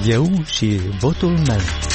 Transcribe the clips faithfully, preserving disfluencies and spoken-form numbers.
Eu și votul meu.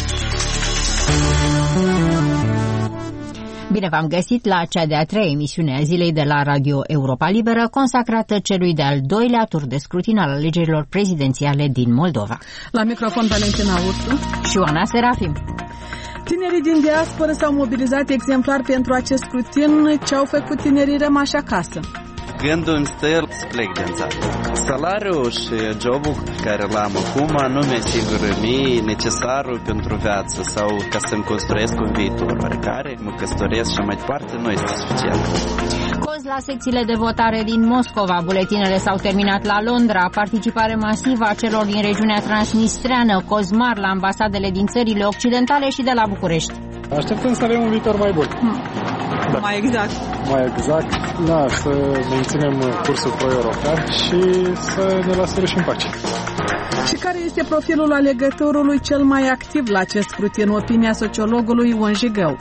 Bine v-am găsit la cea de-a treia emisiune a zilei de la Radio Europa Liberă, consacrată celui de-al doilea tur de scrutin al alegerilor prezidențiale din Moldova. La microfon Valentina Ursu și Oana Serafim. Tinerii din diasporă s-au mobilizat exemplar pentru acest scrutin. Ce au făcut tinerii rămași acasă? Gândul îmi stă să plec din țară. Salariul și jobul care l-am acum nu mi asigură mie necesarul pentru viață sau ca să-mi construiesc un viitor oricare, mă căsătoresc și mai departe, nu este suficient. Coz la secțiile de votare din Moscova. Buletinele s-au terminat la Londra. Participare masivă a celor din regiunea transnistreană. Coz mari la ambasadele din țările occidentale și de la București. Așteptăm să avem un viitor mai bun. Hmm. Da. Mai exact. Mai exact, da, să menținem cursul pro-european și să ne lasă rușii în pace. Și care este profilul alegătorului cel mai activ la acest scrutin? Opinia sociologului Ion Jigău.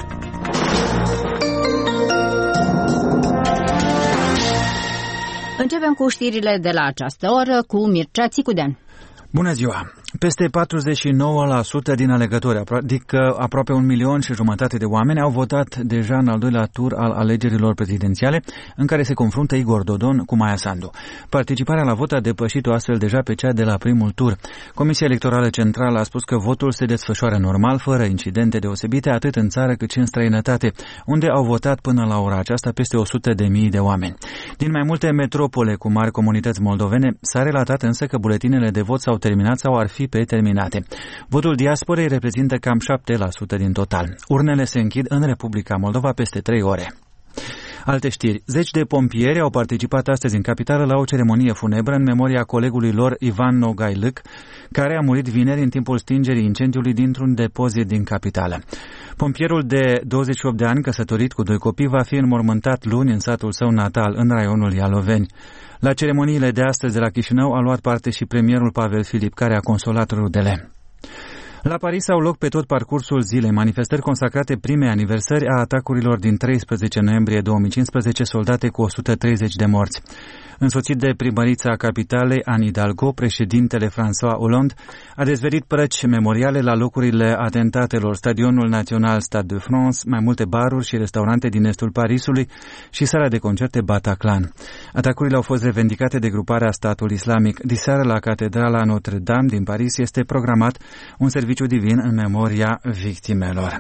Începem cu știrile de la această oră cu Mircea Țicudean. Bună ziua! Peste patruzeci și nouă la sută din alegători, adică aproape un milion și jumătate de oameni, au votat deja în al doilea tur al alegerilor prezidențiale, în care se confruntă Igor Dodon cu Maia Sandu. Participarea la vot a depășit-o astfel deja pe cea de la primul tur. Comisia Electorală Centrală a spus că votul se desfășoară normal, fără incidente deosebite, atât în țară cât și în străinătate, unde au votat până la ora aceasta peste o sută de mii de oameni. Din mai multe metropole cu mari comunități moldovene, s-a relatat însă că buletinele de vot s-au terminat sau ar fi preterminate. Votul diasporei reprezintă cam șapte la sută din total. Urnele se închid în Republica Moldova peste trei ore. Alte știri. Zeci de pompieri au participat astăzi în capitală la o ceremonie funebră în memoria colegului lor Ivan Nogailâc, care a murit vineri în timpul stingerii incendiului dintr-un depozit din capitală. Pompierul de douăzeci și opt de ani, căsătorit cu doi copii, va fi înmormântat luni în satul său natal, în raionul Ialoveni. La ceremoniile de astăzi de la Chișinău a luat parte și premierul Pavel Filip, care a consolat rudele. La Paris au loc pe tot parcursul zilei manifestări consacrate primei aniversări a atacurilor din treisprezece noiembrie două mii cincisprezece, soldate cu o sută treizeci de morți. Însoțit de primărița capitalei, Anne Hidalgo, președintele François Hollande a dezvelit plăci memoriale la locurile atentatelor, Stadionul Național Stade de France, mai multe baruri și restaurante din estul Parisului și sala de concerte Bataclan. Atacurile au fost revendicate de gruparea Statul Islamic. Diseară la Catedrala Notre-Dame din Paris este programat un serviciu divin în memoria victimelor.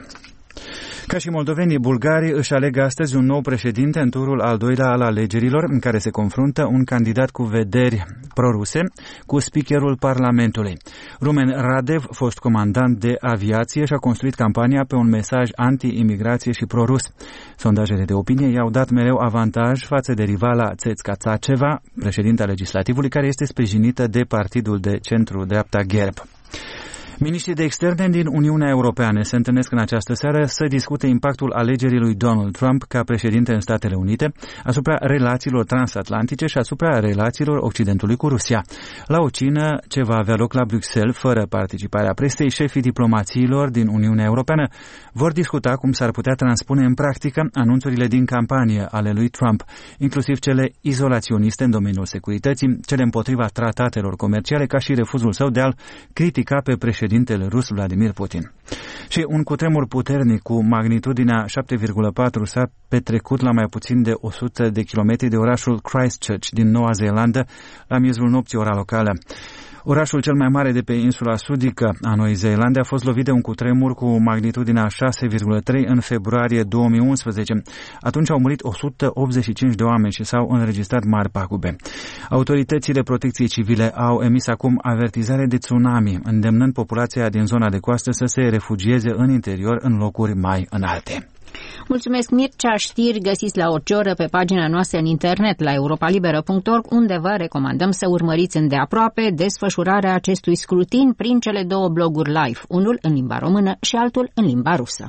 Ca și moldovenii, bulgarii își aleg astăzi un nou președinte în turul al doilea al alegerilor, în care se confruntă un candidat cu vederi proruse cu speakerul Parlamentului. Rumen Radev, fost comandant de aviație, și-a construit campania pe un mesaj anti-imigrație și prorus. Sondajele de opinie i-au dat mereu avantaj față de rivala Țețca Țaceva, președinta legislativului, care este sprijinită de partidul de centru-dreapta Gerb. Miniștrii de externe din Uniunea Europeană se întâlnesc în această seară să discute impactul alegerii lui Donald Trump ca președinte în Statele Unite asupra relațiilor transatlantice și asupra relațiilor Occidentului cu Rusia. La o cină ce va avea loc la Bruxelles, fără participarea presei, șefii diplomațiilor din Uniunea Europeană vor discuta cum s-ar putea transpune în practică anunțurile din campanie ale lui Trump, inclusiv cele izolaționiste în domeniul securității, cele împotriva tratatelor comerciale, ca și refuzul său de a-l critica pe președinte președintele rus Vladimir Putin. Și un cutremur puternic cu magnitudinea șapte virgulă patru s-a petrecut la mai puțin de o sută de kilometri de orașul Christchurch din Noua Zeelandă, la miezul nopții, ora locală. Orașul cel mai mare de pe insula sudică a Noii Zeelande a fost lovit de un cutremur cu magnitudinea șase virgulă trei în februarie două mii unsprezece. Atunci au murit o sută optzeci și cinci de oameni și s-au înregistrat mari pagube. Autoritățile protecției civile au emis acum avertizare de tsunami, îndemnând populația din zona de coastă să se refugieze în interior, în locuri mai înalte. Mulțumesc, Mircea. Știri găsiți la orice oră pe pagina noastră în internet la europalibera punct org, unde vă recomandăm să urmăriți îndeaproape desfășurarea acestui scrutin prin cele două bloguri live, unul în limba română și altul în limba rusă.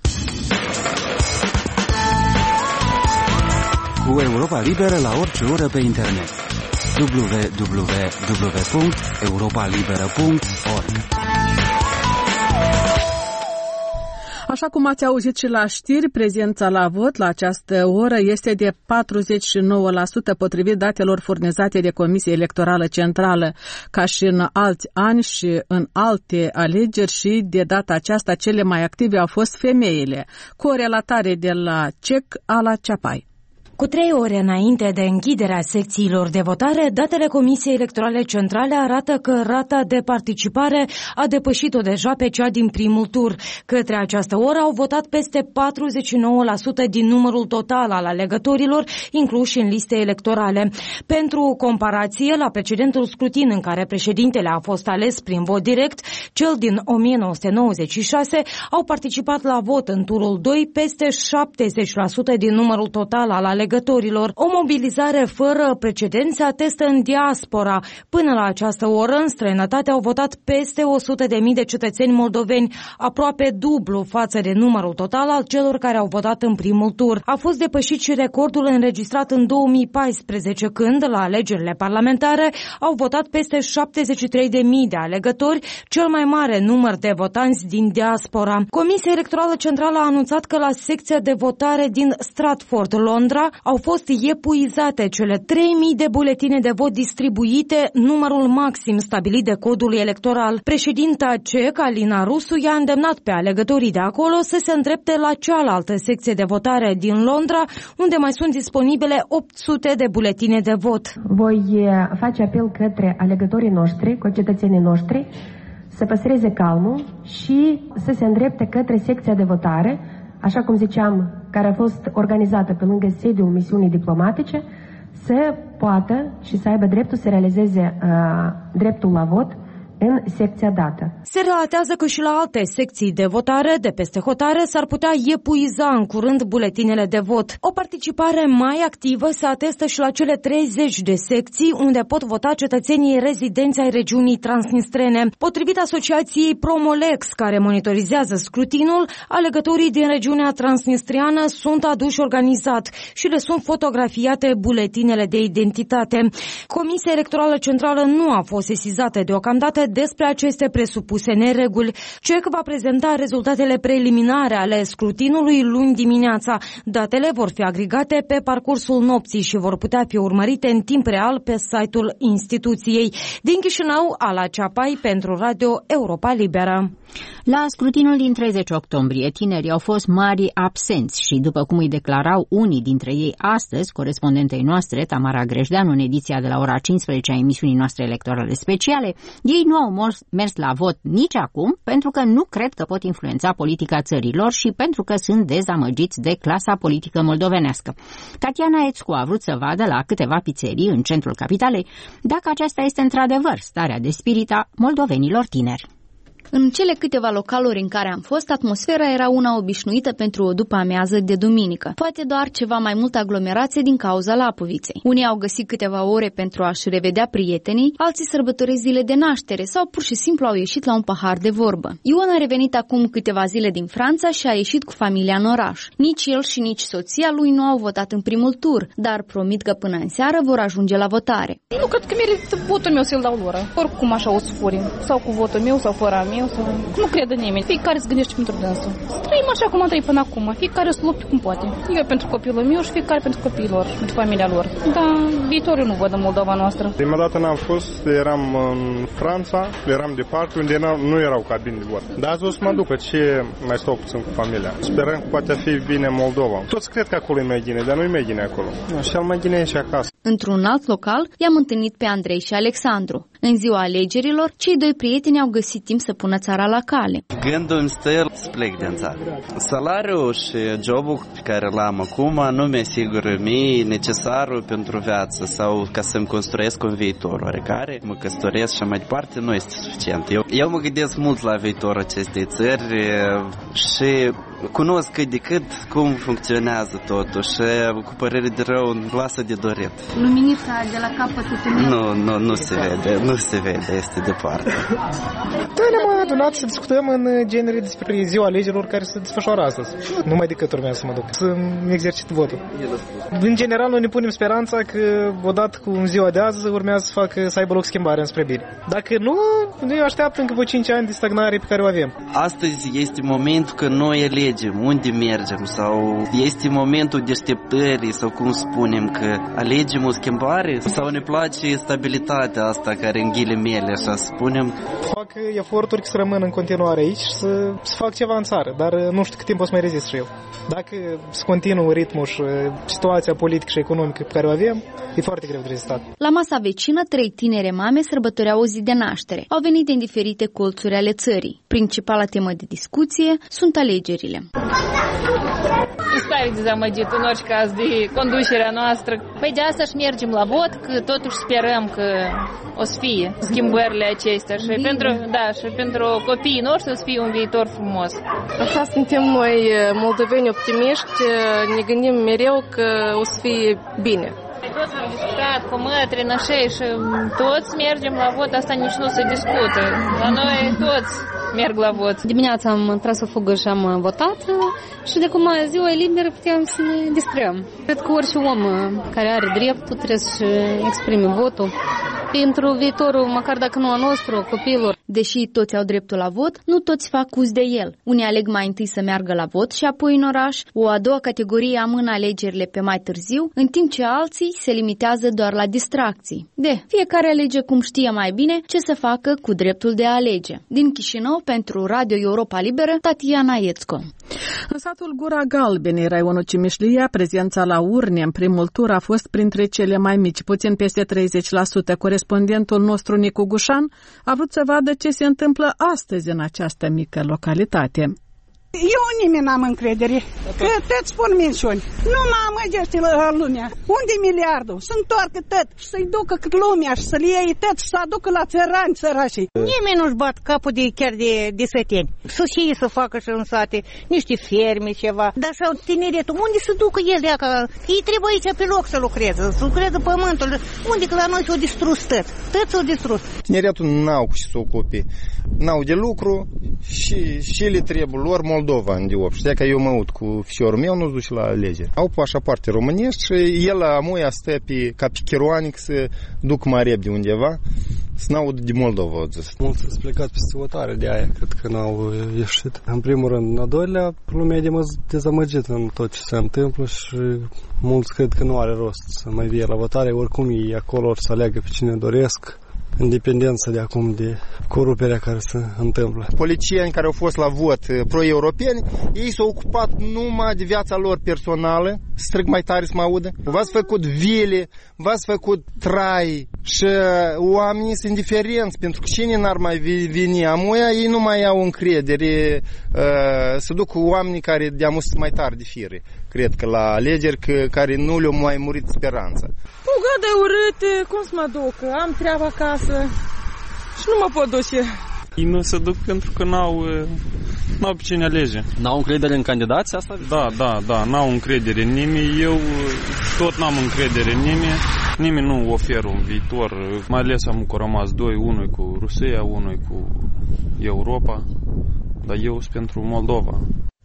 Cu Europa Liberă la orice oră pe internet. w w w punct europa liberă punct org Așa cum ați auzit și la știri, prezența la vot la această oră este de patruzeci și nouă la sută potrivit datelor furnizate de Comisia Electorală Centrală, ca și în alți ani și în alte alegeri, și de data aceasta cele mai active au fost femeile, cu o relatare de la C E C Ala Ceapai. Cu trei ore înainte de închiderea secțiilor de votare, datele Comisiei Electorale Centrale arată că rata de participare a depășit-o deja pe cea din primul tur. Către această oră au votat peste patruzeci și nouă la sută din numărul total al alegătorilor incluși în liste electorale. Pentru comparație, la precedentul scrutin în care președintele a fost ales prin vot direct, cel din o mie nouă sute nouăzeci și șase, au participat la vot în turul doi peste șaptezeci la sută din numărul total al alegătorilor. O mobilizare fără precedent se atestă în diaspora. Până la această oră, în străinătate au votat peste o sută de mii de cetățeni moldoveni, aproape dublu față de numărul total al celor care au votat în primul tur. A fost depășit și recordul înregistrat în două mii paisprezece, când, la alegerile parlamentare, au votat peste șaptezeci și trei de mii de alegători, cel mai mare număr de votanți din diaspora. Comisia Electorală Centrală a anunțat că la secția de votare din Stratford, Londra, au fost epuizate cele trei mii de buletine de vot distribuite, numărul maxim stabilit de codul electoral. Președinta C E C, Alina Rusu, i-a îndemnat pe alegătorii de acolo să se îndrepte la cealaltă secție de votare din Londra, unde mai sunt disponibile opt sute de buletine de vot. Voi face apel către alegătorii noștri, cetățenii noștri, să păstreze calmul și să se îndrepte către secția de votare, așa cum ziceam, care a fost organizată pe lângă sediul misiunii diplomatice, să poată și să aibă dreptul să realizeze uh, dreptul la vot în secția dată. Se relatează că și la alte secții de votare de peste hotare s-ar putea epuiza în curând buletinele de vot. O participare mai activă se atestă și la cele treizeci de secții unde pot vota cetățenii rezidenți ai regiunii transnistrene. Potrivit asociației Promolex, care monitorizează scrutinul, alegătorii din regiunea transnistriană sunt aduși organizat și le sunt fotografiate buletinele de identitate. Comisia Electorală Centrală nu a fost sesizată deocamdată despre aceste presupuse nereguli. C E C va prezenta rezultatele preliminare ale scrutinului luni dimineața. Datele vor fi agregate pe parcursul nopții și vor putea fi urmărite în timp real pe site-ul instituției. Din Chișinău, Ala Ceapai pentru Radio Europa Liberă. La scrutinul din treizeci octombrie, tinerii au fost mari absenți și, după cum îi declarau unii dintre ei astăzi, corespondentei noastre, Tamara Grejdeanu, în ediția de la ora cincisprezece a emisiunii noastre electorale speciale, ei nu au mers la vot nici acum, pentru că nu cred că pot influența politica țărilor și pentru că sunt dezamăgiți de clasa politică moldovenească. Tatiana Ețcu a vrut să vadă la câteva pizzerii în centrul capitalei dacă aceasta este într-adevăr starea de spirit a moldovenilor tineri. În cele câteva localuri în care am fost, atmosfera era una obișnuită pentru o după-amiază de duminică. Poate doar ceva mai multă aglomerație din cauza Lapoviței. Unii au găsit câteva ore pentru a-și revedea prietenii, alții sărbătoresc zile de naștere sau pur și simplu au ieșit la un pahar de vorbă. Ion a revenit acum câteva zile din Franța și a ieșit cu familia în oraș. Nici el și nici soția lui nu au votat în primul tur, dar promit că până în seară vor ajunge la votare. Nu cred că merită votul meu să-l dau lor. Oricum așa o sfuri. Sau cu votul meu sau fără a meu. Sau... Nu crede nimeni. Fiecare se gândește pentru dânsul. Trăim așa cum am trăit până acum. Fiecare să lupte cum poate. Eu pentru copilul meu și fiecare pentru copiilor, pentru familia lor. Dar viitorul nu văd în Moldova noastră. Prima dată n-am fost, eram în Franța, eram departe, unde nu erau cabini de vot. Dar azi o să mă duc, ce mai stau puțin cu familia. Sperăm că poate fi bine Moldova. Toți cred că acolo e mai bine, dar nu e mai bine acolo. Cel mai bine e și acasă. Într-un alt local, i-am întâlnit pe Andrei și Alexandru. În ziua alegerilor, cei doi prieteni au găsit timp să pună țara la cale. Gândul îmi stă să plec din țară. Salariul și jobul pe care l-am acum nu mi-asigură mie necesarul pentru viață sau ca să-mi construiesc un viitor oarecare. Mă căsătoresc și mai departe nu este suficient. Eu, eu mă gândesc mult la viitorul acestei țări și cunosc cât de cât cum funcționează totul și cu părere de rău lasă de dorit. Luminița de la capătul tunelului. Nu, nu, nu se vede, nu se vede, este departe. Da, ne-am adunat să discutăm în genere despre ziua alegerilor care se desfășoară astăzi. Nu mai decât urmează să mă duc, să-mi exercit votul. În general, noi ne punem speranța că odată cu ziua de azi urmează să facă, să aibă loc schimbare înspre bine. Dacă nu, noi așteaptă încă vreo cinci ani de stagnare pe care o avem. Astăzi este momentul că noi alegem alegem, unde mergem, sau este momentul deșteptării, sau cum spunem, că alegem o schimbare, sau ne place stabilitatea asta care în ghilimele, așa spunem. Fac eforturi să rămân în continuare aici și să, să fac ceva în țară, dar nu știu cât timp o să mai rezist și eu. Dacă să continuă ritmul și situația politică și economică pe care o avem, e foarte greu de rezistat. La masa vecină, trei tinere mame sărbătoreau o zi de naștere. Au venit din diferite colțuri ale țării. Principala temă de discuție sunt alegerile. Stare dezamăgit în orice caz de conducerea noastră. Păi de asta și mergem la vot, că totuși sperăm că o să fie schimbările acestea și pentru, da, și pentru copiii noștri o să fie un viitor frumos. Așa suntem noi moldoveni optimiști, ne gândim mereu că o să fie bine. Toți am discutat cu mătri, nășei și toți mergem la vot, asta nici nu se discută. La noi toți merg la vot. Dimineața am tras o fugă și am votat și de cum ziua e liberă puteam să ne distrăm. Cred că orice om care are dreptul trebuie să exprime votul pentru viitorul, măcar dacă nu a nostru, copiilor. Deși toți au dreptul la vot, nu toți fac uz de el. Unii aleg mai întâi să meargă la vot și apoi în oraș, o a doua categorie amână alegerile pe mai târziu, în timp ce alții se limitează doar la distracții. De, fiecare alege cum știe mai bine ce să facă cu dreptul de a alege. Din Chișinău, pentru Radio Europa Liberă, Tatiana Iețco. În satul Gura Galbenei, raionul Cimișlia, prezența la urne în primul tur a fost printre cele mai mici, puțin peste treizeci la sută. Corespondentul nostru, Nicu Gușan, a vrut să vadă ce se întâmplă astăzi în această mică localitate. Eu nimeni n-am încredere, că tot spun minciuni. Nu mă amăgește la lumea. Unde miliardul? Să întoarcă tot și să-i ducă cât lumea și să-l iei tot și să aducă la țărani sărașii. Nimeni nu-și bat capul de, chiar de, de săteni. Să și să facă și în sate niște ferme, ceva. Dar sau tineretul, unde să ducă el de acá? Ei trebuie aici pe loc să lucreze, să lucreze pământul. Unde că la noi s-au distrus tot. Tot s-au distrus. Tineretul n-au cu ce să ocupe. N-au de lucru și, și le trebuie lor Moldova în diop. Știa că eu mă uit cu fiorul meu, nu duce la alegeri. Au pașaparte românești și el amuia stă pe, ca pe chiroanic să duc mai repede undeva, să n-aud de Moldova, au zis. Mulți s-au plecat peste votare de aia, cred că n-au ieșit. În primul rând, în a doilea, lumea e dezamăgită în tot ce se întâmplă și mulți cred că nu are rost să mai vie la votare, oricum ei acolo or să aleagă pe cine doresc, în dependență de acum de coruperea care se întâmplă. Politicieni care au fost la vot pro-europeni, ei s-au ocupat numai de viața lor personală, strâng mai tare să mă audă. V-ați făcut vile, v-ați făcut trai și oamenii sunt indiferenți, pentru că cine n-ar mai veni amuia, ei nu mai au încredere uh, să duc oamenii care de-amu sunt mai tare de fire. Cred că la alegeri că, care nu le-au mai murit speranța. Fugă de urât, cum să mă duc? Am treabă acasă și nu mă pot duce. Ei nu se duc pentru că n-au, n-au pe cine alege. N-au încredere în candidați asta? Da, da, da, n-au încredere în nimeni. Eu tot n-am încredere în nimeni. Nimeni nu oferă un viitor. Mai ales am că rămas doi, unul cu Rusia, unul cu Europa. Dar eu sunt pentru Moldova.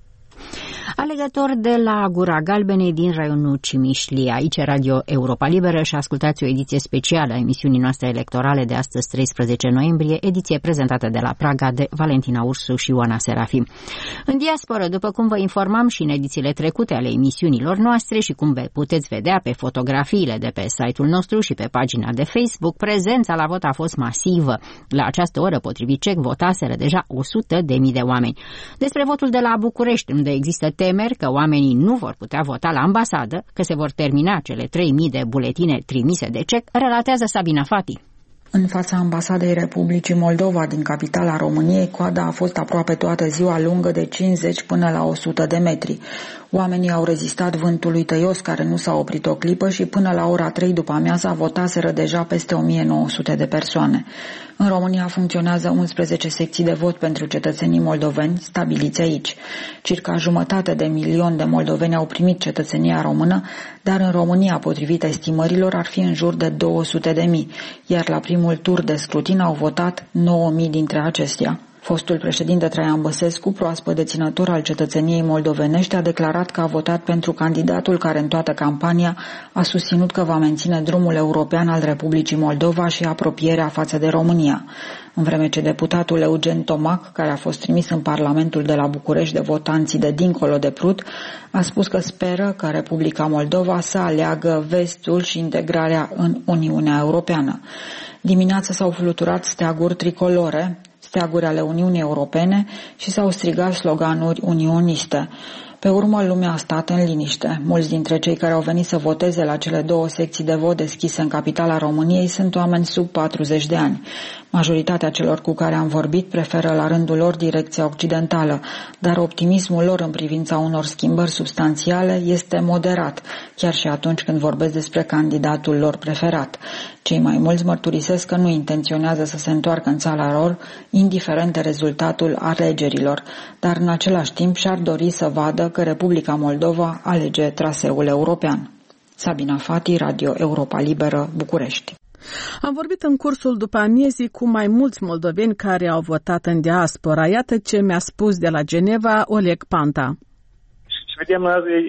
Alegător de la Gura Galbenei din raionul Cimișlia. Aici Radio Europa Liberă și ascultați o ediție specială a emisiunii noastre electorale de astăzi, treisprezece noiembrie, ediție prezentată de la Praga de Valentina Ursu și Ioana Serafim. În diasporă, după cum vă informam și în edițiile trecute ale emisiunilor noastre și cum puteți vedea pe fotografiile de pe site-ul nostru și pe pagina de Facebook, prezența la vot a fost masivă. La această oră, potrivit C E C, votaseră deja o sută de mii de oameni. Despre votul de la București, unde există temeri că oamenii nu vor putea vota la ambasadă, că se vor termina cele trei mii de buletine trimise de C E C, relatează Sabina Fati. În fața ambasadei Republicii Moldova din capitala României, coada a fost aproape toată ziua lungă de cincizeci până la o sută de metri. Oamenii au rezistat vântului tăios care nu s-a oprit o clipă și până la ora trei după amiaza votaseră deja peste o mie nouă sute de persoane. În România funcționează unsprezece secții de vot pentru cetățenii moldoveni stabiliți aici. Circa jumătate de milion de moldoveni au primit cetățenia română, dar în România, potrivit estimărilor, ar fi în jur de două sute de mii, iar la primul tur de scrutin au votat nouă mii dintre acestea. Fostul președinte Traian Băsescu, proaspăt deținător al cetățeniei moldovenești, a declarat că a votat pentru candidatul care în toată campania a susținut că va menține drumul european al Republicii Moldova și apropierea față de România. În vreme ce deputatul Eugen Tomac, care a fost trimis în Parlamentul de la București de votanții de dincolo de Prut, a spus că speră că Republica Moldova să aleagă vestul și integrarea în Uniunea Europeană. Dimineața s-au fluturat steaguri tricolore, steaguri ale Uniunii Europene și s-au strigat sloganuri unioniste. Pe urmă, lumea a stat în liniște. Mulți dintre cei care au venit să voteze la cele două secții de vot deschise în capitala României sunt oameni sub patruzeci de ani. Majoritatea celor cu care am vorbit preferă la rândul lor direcția occidentală, dar optimismul lor în privința unor schimbări substanțiale este moderat, chiar și atunci când vorbesc despre candidatul lor preferat. Cei mai mulți mărturisesc că nu intenționează să se întoarcă în țara lor, indiferent de rezultatul alegerilor, dar în același timp și-ar dori să vadă că Republica Moldova alege traseul european. Sabina Fati, Radio Europa Liberă, București. Am vorbit în cursul după amiezii cu mai mulți moldoveni care au votat în diaspora. Iată ce mi-a spus de la Geneva Oleg Panta. Și vedem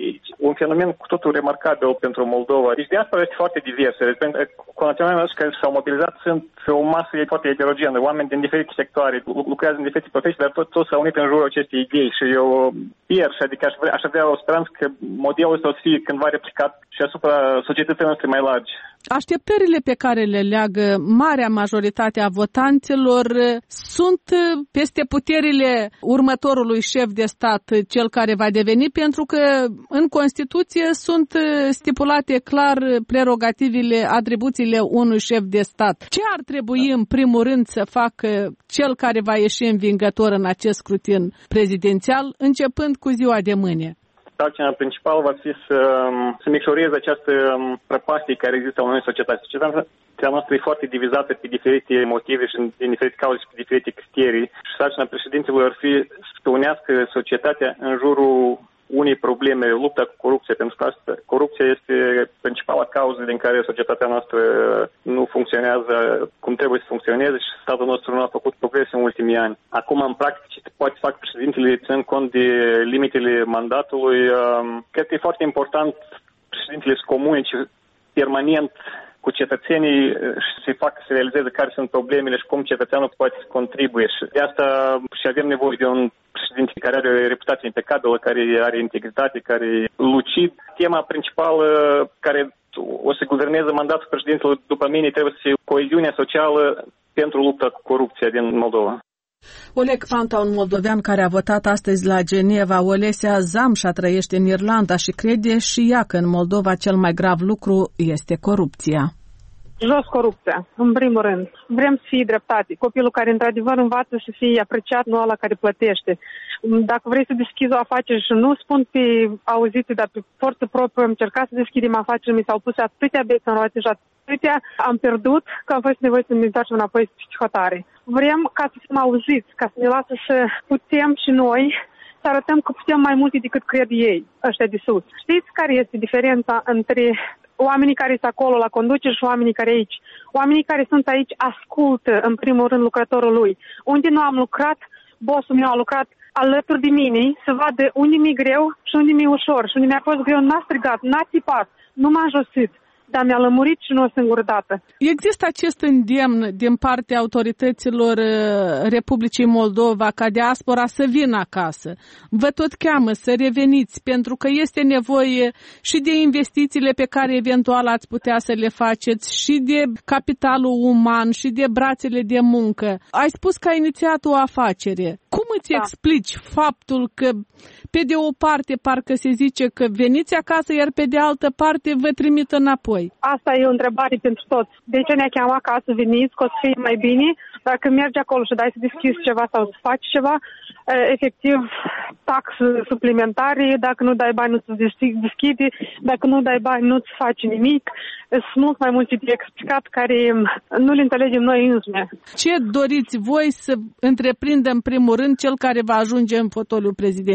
un fenomen cu totul remarcabil pentru Moldova. Deci diaspora este foarte diversă. Conaționalii noștri care s-au mobilizat sunt o masă foarte heterogenă. Oameni din diferite sectoare, lucrează în diferite profesii, dar toți tot s-au unit în jurul acestei idei. Și eu pierd și adică aș, vrea, aș avea o speranță că modelul ăsta o să fie cândva replicat și asupra societății noastre mai largi. Așteptările pe care le leagă marea majoritate a votanților sunt peste puterile următorului șef de stat, cel care va deveni, pentru că în Constituție sunt stipulate clar prerogativele, atribuțiile unui șef de stat. Ce ar trebui în primul rând să facă cel care va ieși învingător în acest scrutin prezidențial, începând cu ziua de mâine? Sarcina principală va fi să, să micșoreze această prăpastie care există în unei societăți. Societatea noastră e foarte divizată pe diferite motive și din diferite cauze și pe diferite criterii. Și sarcina președintelui ar fi să unească societatea în jurul unei probleme, lupta cu corupția, pentru că asta, corupția este principala cauză din care societatea noastră nu funcționează cum trebuie să funcționeze și statul nostru nu a făcut progrese în ultimii ani. Acum, în practică, ce poate să facă președintele, ținând cont de limitele mandatului, cred că e foarte important președintele să comunice permanent cu cetățenii și să-i facă să realizeze care sunt problemele și cum cetățeanul poate să contribuie. Și de asta și avem nevoie de un președinte care are o reputație impecabilă, care are integritate, care e lucid. Tema principală care o să guverneze mandatul președintelui, după mine, trebuie să fie coeziunea socială pentru lupta cu corupția din Moldova. Oleg Panta, un moldovean care a votat astăzi la Geneva, Olesea Zamșa trăiește în Irlanda și crede și ea că în Moldova cel mai grav lucru este corupția. Jos corupția, în primul rând. Vrem să fie dreptate. Copilul care într-adevăr învață să fie apreciat, nu ăla care plătește. Dacă vrei să deschizi o afacere și nu spun pe auzite, dar pe forță proprie, am încercat să deschidem afaceri, mi s-au pus atâtea bețe în roate și atâtea am pierdut că am fost nevoie să ne întoarcem înapoi spre hotare. Vrem ca să fim auziți, ca să ne lasă să putem și noi să arătăm că putem mai multe decât cred ei, ăștia de sus. Știți care este diferența între oamenii care sunt acolo la conducere și oamenii care aici? Oamenii care sunt aici ascultă, în primul rând, lucrătorul lui. Unde nu am lucrat, bossul meu a lucrat alături de mine să vadă unde mi-e greu și unde mi-e ușor. Și unde mi-a fost greu, n-a strigat, n-a țipat, nu m-a înjosit, dar mi-a lămurit și nu o singură dată. Există acest îndemn din partea autorităților Republicii Moldova ca diaspora să vină acasă. Vă tot cheamă să reveniți, pentru că este nevoie și de investițiile pe care eventual ați putea să le faceți, și de capitalul uman, și de brațele de muncă. Ai spus că ai inițiat o afacere. Cum îți da. explici faptul că pe de o parte parcă se zice că veniți acasă, iar pe de altă parte vă trimit înapoi? Asta e o întrebare pentru toți. De ce ne-a chemat acasă, veniți, că o să fie mai bine? Dacă mergi acolo și dai să deschizi ceva sau să faci ceva, efectiv, taxe suplimentare, dacă nu dai bani nu-ți deschide, dacă nu dai bani nu-ți faci nimic. Sunt mult mai multe de explicat care nu le înțelegem noi însuși. Ce doriți voi să întreprindă în primul rând cel care va ajunge în fotoliul prezidențial?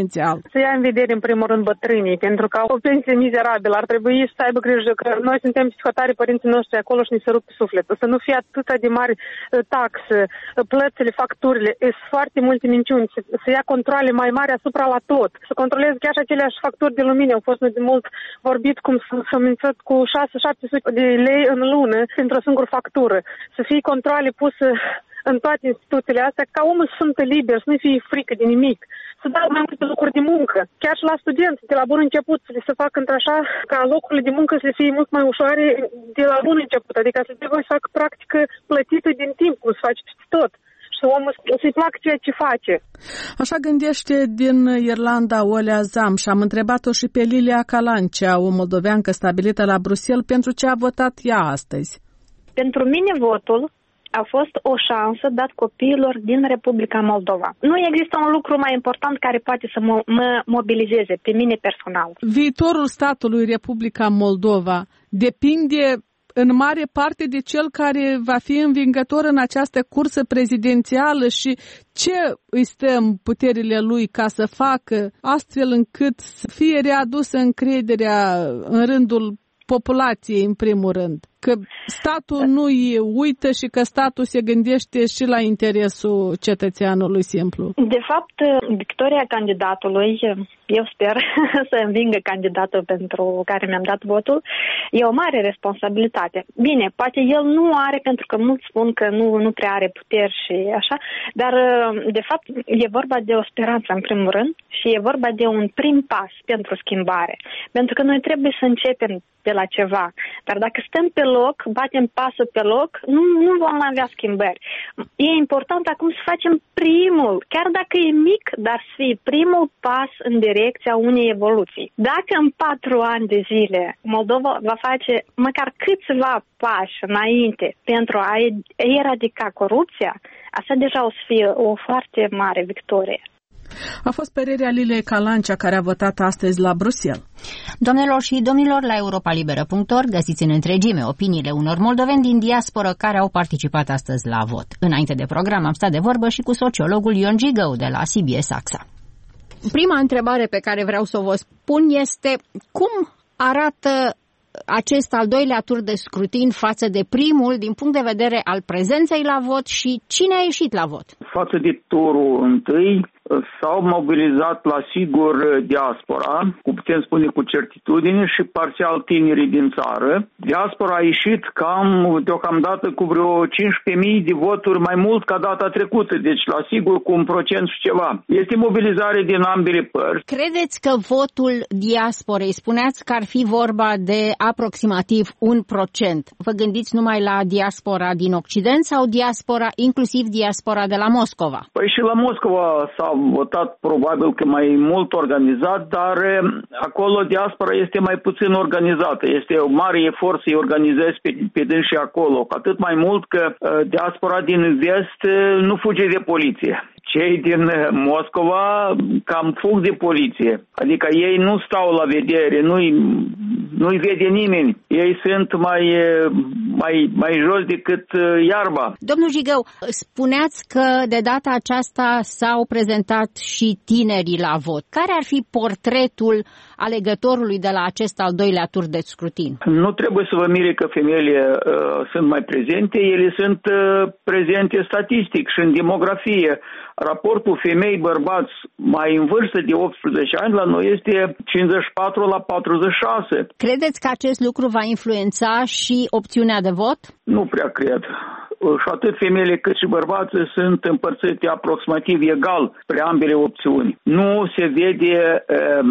Să ia în vedere, în primul rând, bătrânii, pentru că au o pensie mizerabilă. Ar trebui să aibă grijă că noi suntem psihotari, părinții noștri acolo și ni se rup sufletul. Să nu fie atât de mari taxe, plățile, facturile. Sunt foarte multe minciuni. Să ia controle mai mari asupra la tot. Să controleze chiar și aceleași facturi de lumină. Au fost de mult vorbit cum să mințat cu șase șapte sute de lei în lună pentru o singură factură. Să fie controle puse în toate instituțiile astea, ca omul să simtă liber, să nu fie frică de nimic, să dau mai multe locuri de muncă. Chiar și la studenți, de la bun început, să le se facă într-așa ca locurile de muncă să fie mult mai ușoare de la bun început, adică să trebuie să facă practică plătită din timp, cum se face peste tot. Și omul să-i placă ceea ce face. Așa gândește din Irlanda Olea Zam și am întrebat-o și pe Lilia Calancea, o moldoveancă stabilită la Bruxelles, pentru ce a votat ea astăzi. Pentru mine votul a fost o șansă dat copiilor din Republica Moldova. Nu există un lucru mai important care poate să mă, mă mobilizeze pe mine personal. Viitorul statului Republica Moldova depinde în mare parte de cel care va fi învingător în această cursă prezidențială și ce îi stă în puterile lui ca să facă astfel încât să fie readusă încrederea în rândul populației, în primul rând. Că statul nu îi uită și că statul se gândește și la interesul cetățeanului simplu. De fapt, victoria candidatului, eu sper să învingă candidatul pentru care mi-am dat votul, e o mare responsabilitate. Bine, poate el nu are, pentru că mulți spun că nu, nu prea are puteri și așa, dar de fapt e vorba de o speranță în primul rând și e vorba de un prim pas pentru schimbare. Pentru că noi trebuie să începem de la ceva. Dar dacă stăm pe loc, batem pasul pe loc, nu, nu vom avea schimbări. E important acum să facem primul, chiar dacă e mic, dar să fie primul pas în direcția unei evoluții. Dacă în patru ani de zile Moldova va face măcar câțiva pași înainte pentru a eradica corupția, asta deja o să fie o foarte mare victorie. A fost părerea Lilei Calancea, care a votat astăzi la Bruxelles. Doamnelor și domnilor, la europa liberă punct org găsiți în întregime opiniile unor moldoveni din diasporă care au participat astăzi la vot. Înainte de program am stat de vorbă și cu sociologul Ion Gigău de la C B S AXA. Prima întrebare pe care vreau să o vă spun este cum arată acest al doilea tur de scrutin față de primul din punct de vedere al prezenței la vot și cine a ieșit la vot? Față de turul întâi, s-au mobilizat la sigur diaspora, cu putem spune cu certitudine, și parțial tinerii din țară. Diaspora a ieșit cam deocamdată cu vreo cincisprezece mii de voturi mai mult ca data trecută, deci la sigur cu un procent și ceva. Este mobilizare din ambele părți. Credeți că votul diasporei, spuneați că ar fi vorba de aproximativ un procent. Vă gândiți numai la diaspora din Occident sau diaspora, inclusiv diaspora de la Moscova? Păi și la Moscova s-a votat probabil că mai mult organizat, dar acolo diaspora este mai puțin organizată. Este un mare efort să-i organizezi pe, pe dânsii acolo, cu atât mai mult că diaspora din vest nu fuge de poliție. Cei din Moscova cam fug de poliție. Adică ei nu stau la vedere, nu-i, nu-i vede nimeni. Ei sunt mai, mai, mai jos decât iarba. Domnul Gigău, spuneați că de data aceasta s-au prezentat și tinerii la vot. Care ar fi portretul alegătorului de la acest al doilea tur de scrutin? Nu trebuie să vă mire că femeile uh, sunt mai prezente. Ele sunt uh, prezente statistic și în demografie. Raportul femei-bărbați mai în vârstă de optsprezece ani la noi este cincizeci și patru la patruzeci și șase. Credeți că acest lucru va influența și opțiunea de vot? Nu prea cred. Și atât femeile cât și bărbații sunt împărțite aproximativ egal spre ambele opțiuni. Nu se vede um,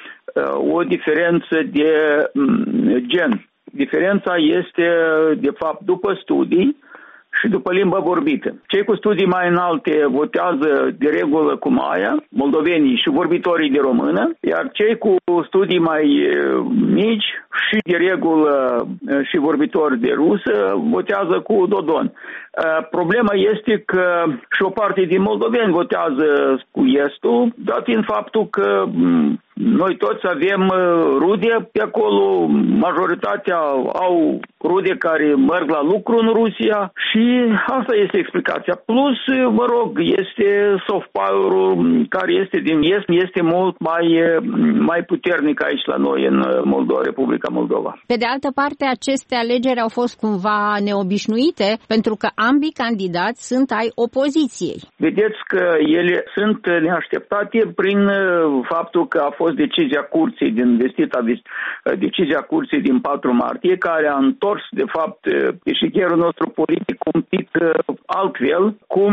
o diferență de um, gen. Diferența este, de fapt, după studii și după limba vorbită. Cei cu studii mai înalte votează de regulă cum aia, moldovenii și vorbitorii de română, iar cei cu studii mai mici și de regulă și vorbitori de rusă votează cu Dodon. Problema este că și o parte din moldoveni votează cu estul, dat fiind faptul că Noi toți avem rude pe acolo, majoritatea au rude care merg la lucru în Rusia și asta este explicația. Plus, mă rog, este soft power-ul care este din est, este mult mai, mai puternic aici la noi în Moldova, Republica Moldova. Pe de altă parte, aceste alegeri au fost cumva neobișnuite pentru că ambii candidați sunt ai opoziției. Vedeți că ele sunt neașteptate prin faptul că a fost decizia curții din vestita decizia curții din patru martie, care a întors de fapt eșichierul nostru politic un pic altfel, cum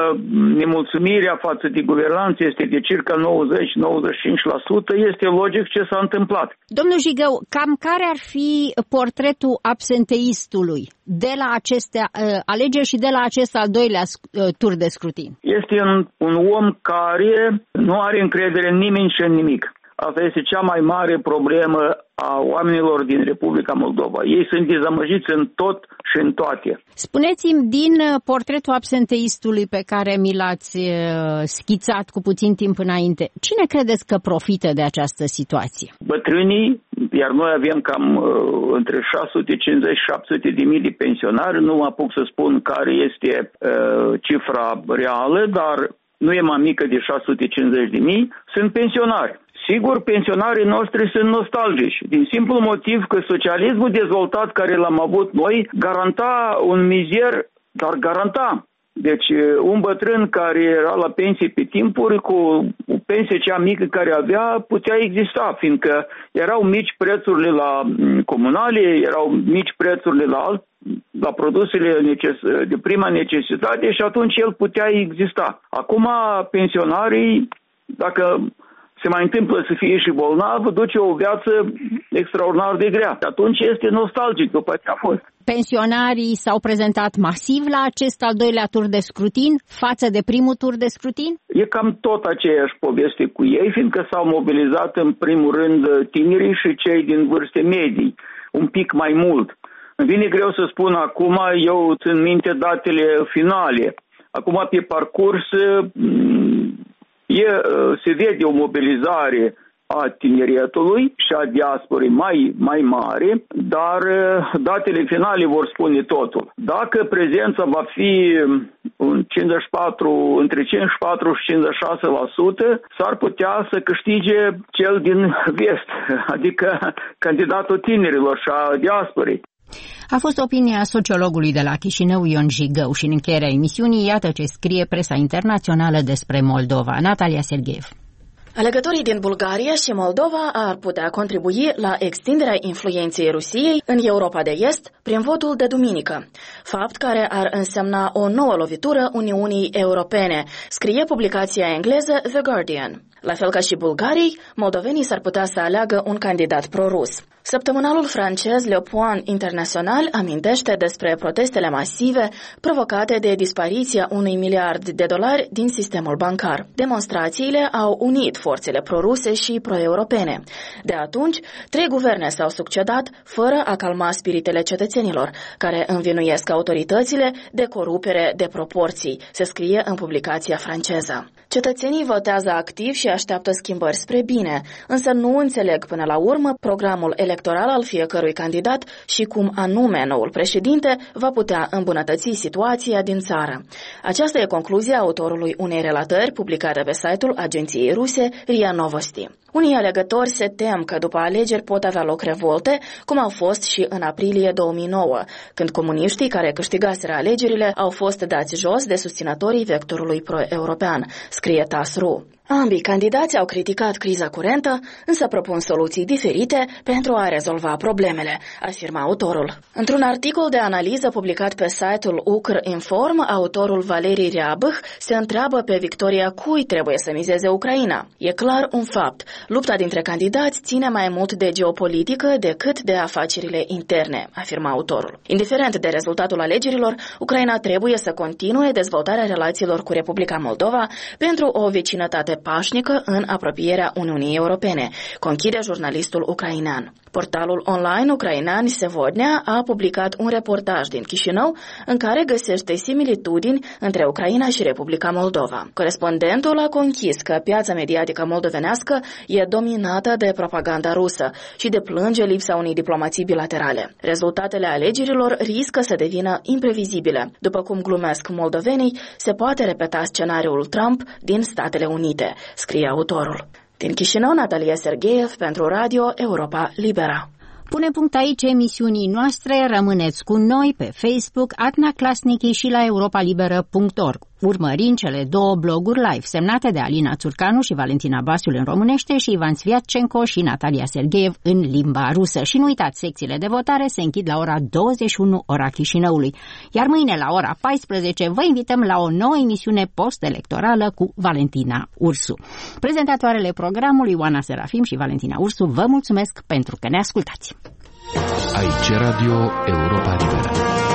nemulțumirea față de guvernanță este de circa nouăzeci la nouăzeci și cinci la sută, este logic ce s-a întâmplat. Domnul Jigău, cam care ar fi portretul absenteistului de la aceste uh, alegeri și de la acest al doilea uh, tur de scrutin? Este un, un om care nu are încredere în nimeni și în nimic. Asta este cea mai mare problemă a oamenilor din Republica Moldova. Ei sunt dezamăgiți în tot și în toate. Spuneți-mi, din portretul absenteistului pe care mi l-ați schițat cu puțin timp înainte, cine credeți că profită de această situație? Bătrânii, iar noi avem cam uh, între șase sute cincizeci și șapte sute de mii de pensionari. Nu mă apuc să spun care este uh, cifra reală, dar nu e mai mică de șase sute cincizeci de mii, sunt pensionari. Sigur, pensionarii noștri sunt nostalgici, din simplu motiv că socialismul dezvoltat care l-am avut noi garanta un mizer, dar garanta. Deci un bătrân care era la pensie pe timpuri, cu o pensie cea mică care avea, putea exista, fiindcă erau mici prețurile la comunale, erau mici prețurile la alt, la produsele neces- de prima necesitate și atunci el putea exista. Acum pensionarii, dacă se mai întâmplă să fie și bolnav, duce o viață extraordinar de grea. Atunci este nostalgic după ce a fost. Pensionarii s-au prezentat masiv la acest al doilea tur de scrutin față de primul tur de scrutin? E cam tot aceeași poveste cu ei, fiindcă s-au mobilizat în primul rând tinerii și cei din vârste medii, un pic mai mult. Îmi vine greu să spun acum, eu țin minte datele finale. Acum pe parcurs E, se vede o mobilizare a tinerietului și a diasporei mai, mai mare, dar datele finale vor spune totul. Dacă prezența va fi în cincizeci și patru, între cincizeci și patru și cincizeci și șase la sută, s-ar putea să câștige cel din vest, adică candidatul tinerilor și a diasporei. A fost opinia sociologului de la Chișinău, Ion Jigău, și în încheierea emisiunii, iată ce scrie presa internațională despre Moldova. Natalia Sergeev. Alegătorii din Bulgaria și Moldova ar putea contribui la extinderea influenței Rusiei în Europa de Est prin votul de duminică, fapt care ar însemna o nouă lovitură Uniunii Europene, scrie publicația engleză The Guardian. La fel ca și bulgarii, moldovenii s-ar putea să aleagă un candidat pro-rus. Săptămânalul francez Le Point International amintește despre protestele masive provocate de dispariția unui miliard de dolari din sistemul bancar. Demonstrațiile au unit forțele proruse și pro-europene. De atunci, trei guverne s-au succedat fără a calma spiritele cetățenilor, care învinuiesc autoritățile de corupere de proporții, se scrie în publicația franceză. Cetățenii votează activ și așteaptă schimbări spre bine, însă nu înțeleg până la urmă programul electoral al fiecărui candidat și cum anume noul președinte va putea îmbunătăți situația din țară. Aceasta e concluzia autorului unei relatări publicate pe site-ul agenției ruse RIA Novosti. Unii alegători se tem că după alegeri pot avea loc revolte, cum au fost și în aprilie două mii nouă, când comuniștii care câștigaseră alegerile au fost dați jos de susținătorii vectorului pro-european, scrie T A S R U. Ambii candidați au criticat criza curentă, însă propun soluții diferite pentru a rezolva problemele, afirma autorul. Într-un articol de analiză publicat pe site-ul Ukrinform, autorul Valerii Reabăh se întreabă pe victoria cui trebuie să mizeze Ucraina. E clar un fapt, lupta dintre candidați ține mai mult de geopolitică decât de afacerile interne, afirma autorul. Indiferent de rezultatul alegerilor, Ucraina trebuie să continue dezvoltarea relațiilor cu Republica Moldova pentru o vecinătate pașnică în apropierea Uniunii Europene, conchide jurnalistul ucrainean. Portalul online ucrainean Sevodnia a publicat un reportaj din Chișinău în care găsește similitudini între Ucraina și Republica Moldova. Corespondentul a conchis că piața mediatică moldovenească e dominată de propaganda rusă și deplânge lipsa unei diplomații bilaterale. Rezultatele alegerilor riscă să devină imprevizibile. După cum glumesc moldovenii, se poate repeta scenariul Trump din Statele Unite, scrie autorul. Din Chișinău, Natalia Sergeev pentru Radio Europa Libera. Punem punct aici emisiunii noastre, rămâneți cu noi pe Facebook, Adna Clasnichi și la europa liberă punct org. Urmărind cele două bloguri live semnate de Alina Țurcanu și Valentina Basiul în românește și Ivan Sviatcenko și Natalia Sergeev în limba rusă. Și nu uitați, secțiile de votare se închid la ora douăzeci și unu, ora Chișinăului. Iar mâine la ora paisprezece vă invităm la o nouă emisiune post-electorală cu Valentina Ursu. Prezentatoarele programului Ioana Serafim și Valentina Ursu vă mulțumesc pentru că ne ascultați. Aici Radio Europa Liberă.